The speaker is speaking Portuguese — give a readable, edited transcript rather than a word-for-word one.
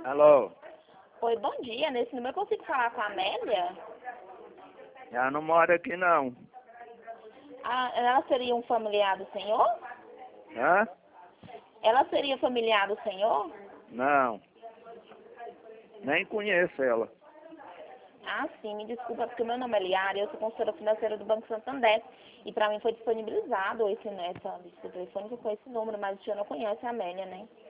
Alô? Oi, bom dia. Nesse número eu consigo falar com a Amélia? Ela não mora aqui não. Ah, ela seria um familiar do senhor? Hã? Ela seria familiar do senhor? Não. Nem conheço ela. Ah, sim, me desculpa, porque meu nome é Liara, eu sou consultora financeira do Banco Santander. E para mim foi disponibilizado esse telefone com esse número, mas o senhor não conhece a Amélia, né?